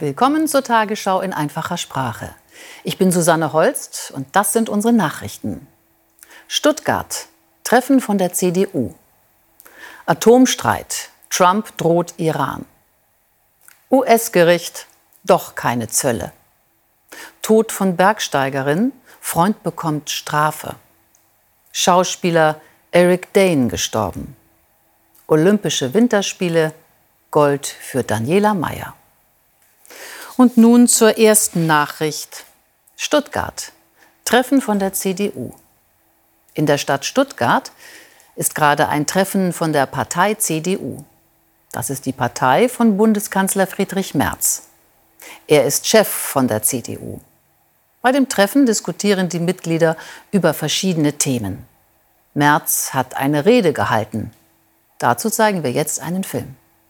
Willkommen zur Tagesschau in einfacher Sprache. Ich bin Susanne Holst und das sind unsere Nachrichten. Stuttgart, Treffen von der CDU. Atomstreit, Trump droht Iran. US-Gericht, doch keine Zölle. Tod von Bergsteigerin, Freund bekommt Strafe. Schauspieler Eric Dane gestorben. Olympische Winterspiele, Gold für Daniela Mayer. Und nun zur ersten Nachricht. Stuttgart. Treffen von der CDU. In der Stadt Stuttgart ist gerade ein Treffen von der Partei CDU. Das ist die Partei von Bundeskanzler Friedrich Merz. Er ist Chef von der CDU. Bei dem Treffen diskutieren die Mitglieder über verschiedene Themen. Merz hat eine Rede gehalten. Dazu zeigen wir jetzt einen Film.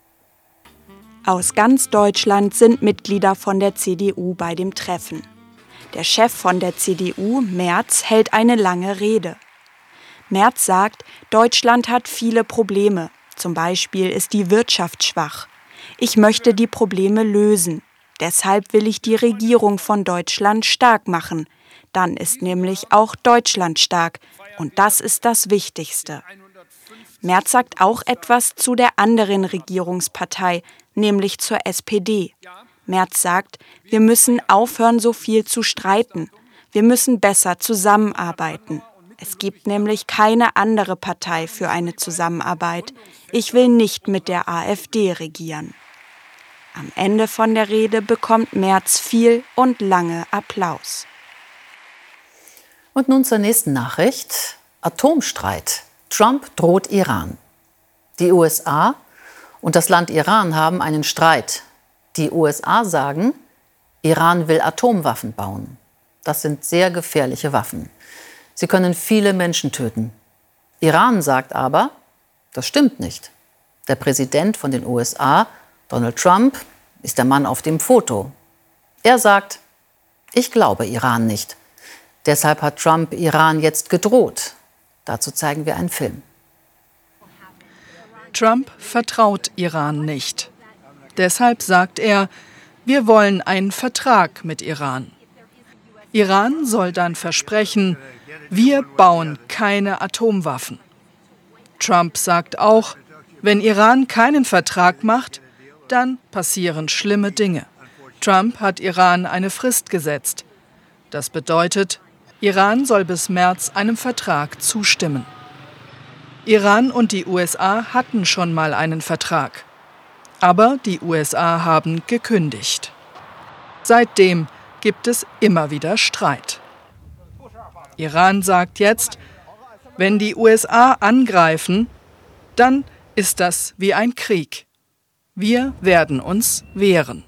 Aus ganz Deutschland sind Mitglieder von der CDU bei dem Treffen. Der Chef von der CDU, Merz, hält eine lange Rede. Merz sagt, Deutschland hat viele Probleme. Zum Beispiel ist die Wirtschaft schwach. Ich möchte die Probleme lösen. Deshalb will ich die Regierung von Deutschland stark machen. Dann ist nämlich auch Deutschland stark. Und das ist das Wichtigste. Merz sagt auch etwas zu der anderen Regierungspartei, nämlich zur SPD. Merz sagt, wir müssen aufhören, so viel zu streiten. Wir müssen besser zusammenarbeiten. Es gibt nämlich keine andere Partei für eine Zusammenarbeit. Ich will nicht mit der AfD regieren. Am Ende von der Rede bekommt Merz viel und lange Applaus. Und nun zur nächsten Nachricht. Atomstreit. Trump droht Iran. Die USA und das Land Iran haben einen Streit. Die USA sagen, Iran will Atomwaffen bauen. Das sind sehr gefährliche Waffen. Sie können viele Menschen töten. Iran sagt aber, das stimmt nicht. Der Präsident von den USA, Donald Trump, ist der Mann auf dem Foto. Er sagt, ich glaube Iran nicht. Deshalb hat Trump Iran jetzt gedroht. Dazu zeigen wir einen Film. Trump vertraut Iran nicht. Deshalb sagt er, wir wollen einen Vertrag mit Iran. Iran soll dann versprechen, wir bauen keine Atomwaffen. Trump sagt auch, wenn Iran keinen Vertrag macht, dann passieren schlimme Dinge. Trump hat Iran eine Frist gesetzt. Das bedeutet, Iran soll bis März einem Vertrag zustimmen. Iran und die USA hatten schon mal einen Vertrag. Aber die USA haben gekündigt. Seitdem gibt es immer wieder Streit. Iran sagt jetzt, wenn die USA angreifen, dann ist das wie ein Krieg. Wir werden uns wehren.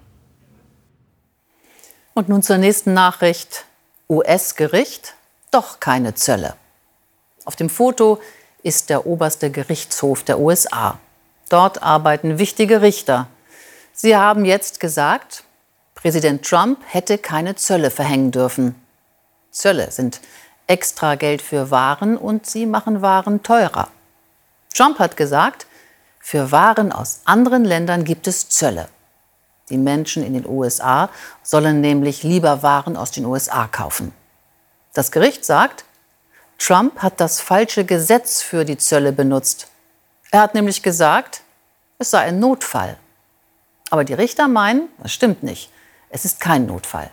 Und nun zur nächsten Nachricht. US-Gericht, doch keine Zölle. Auf dem Foto ist der oberste Gerichtshof der USA. Dort arbeiten wichtige Richter. Sie haben jetzt gesagt, Präsident Trump hätte keine Zölle verhängen dürfen. Zölle sind extra Geld für Waren und sie machen Waren teurer. Trump hat gesagt, für Waren aus anderen Ländern gibt es Zölle. Die Menschen in den USA sollen nämlich lieber Waren aus den USA kaufen. Das Gericht sagt, Trump hat das falsche Gesetz für die Zölle benutzt. Er hat nämlich gesagt, es sei ein Notfall. Aber die Richter meinen, das stimmt nicht. Es ist kein Notfall.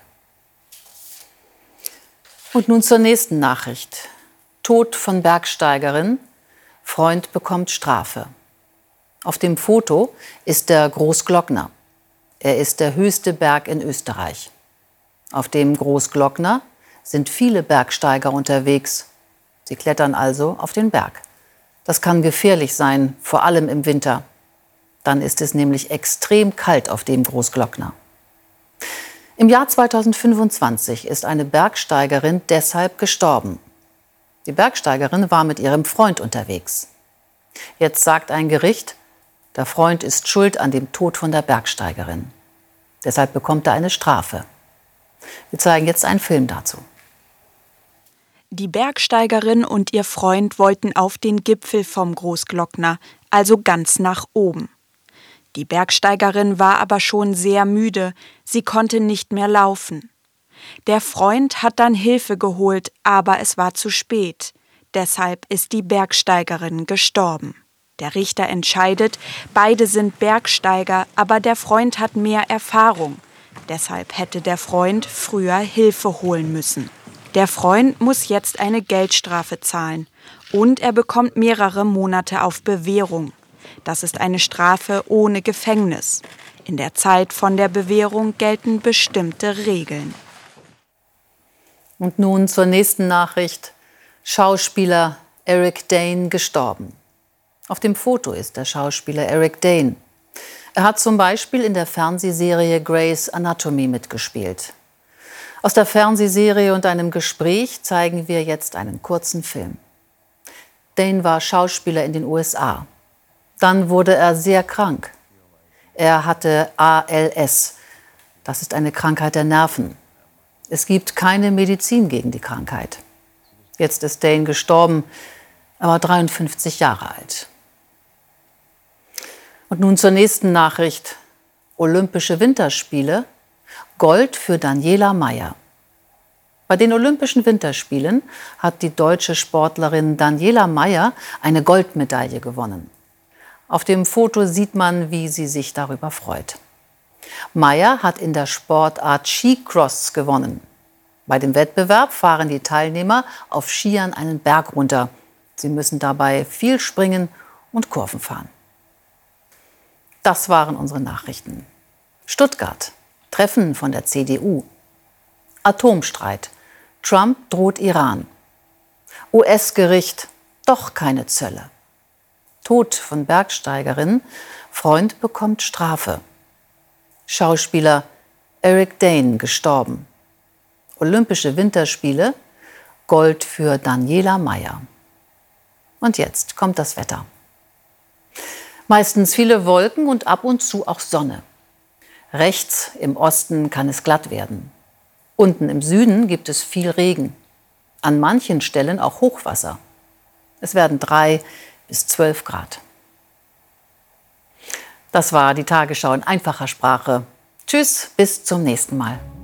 Und nun zur nächsten Nachricht. Tod von Bergsteigerin, Freund bekommt Strafe. Auf dem Foto ist der Großglockner. Er ist der höchste Berg in Österreich. Auf dem Großglockner sind viele Bergsteiger unterwegs. Sie klettern also auf den Berg. Das kann gefährlich sein, vor allem im Winter. Dann ist es nämlich extrem kalt auf dem Großglockner. Im Jahr 2025 ist eine Bergsteigerin deshalb gestorben. Die Bergsteigerin war mit ihrem Freund unterwegs. Jetzt sagt ein Gericht, der Freund ist schuld an dem Tod von der Bergsteigerin. Deshalb bekommt er eine Strafe. Wir zeigen jetzt einen Film dazu. Die Bergsteigerin und ihr Freund wollten auf den Gipfel vom Großglockner, also ganz nach oben. Die Bergsteigerin war aber schon sehr müde, sie konnte nicht mehr laufen. Der Freund hat dann Hilfe geholt, aber es war zu spät. Deshalb ist die Bergsteigerin gestorben. Der Richter entscheidet, beide sind Bergsteiger, aber der Freund hat mehr Erfahrung. Deshalb hätte der Freund früher Hilfe holen müssen. Der Freund muss jetzt eine Geldstrafe zahlen und er bekommt mehrere Monate auf Bewährung. Das ist eine Strafe ohne Gefängnis. In der Zeit von der Bewährung gelten bestimmte Regeln. Und nun zur nächsten Nachricht. Schauspieler Eric Dane gestorben. Auf dem Foto ist der Schauspieler Eric Dane. Er hat zum Beispiel in der Fernsehserie Grey's Anatomy mitgespielt. Aus der Fernsehserie und einem Gespräch zeigen wir jetzt einen kurzen Film. Dane war Schauspieler in den USA. Dann wurde er sehr krank. Er hatte ALS. Das ist eine Krankheit der Nerven. Es gibt keine Medizin gegen die Krankheit. Jetzt ist Dane gestorben. Er war 53 Jahre alt. Und nun zur nächsten Nachricht. Olympische Winterspiele. Gold für Daniela Mayer. Bei den Olympischen Winterspielen hat die deutsche Sportlerin Daniela Mayer eine Goldmedaille gewonnen. Auf dem Foto sieht man, wie sie sich darüber freut. Mayer hat in der Sportart Skicross gewonnen. Bei dem Wettbewerb fahren die Teilnehmer auf Skiern einen Berg runter. Sie müssen dabei viel springen und Kurven fahren. Das waren unsere Nachrichten. Stuttgart. Treffen von der CDU. Atomstreit. Trump droht Iran. US-Gericht. Doch keine Zölle. Tod von Bergsteigerin. Freund bekommt Strafe. Schauspieler Eric Dane gestorben. Olympische Winterspiele. Gold für Daniela Mayer. Und jetzt kommt das Wetter. Meistens viele Wolken und ab und zu auch Sonne. Rechts im Osten kann es glatt werden. Unten im Süden gibt es viel Regen. An manchen Stellen auch Hochwasser. Es werden 3 bis 12 Grad. Das war die Tagesschau in einfacher Sprache. Tschüss, bis zum nächsten Mal.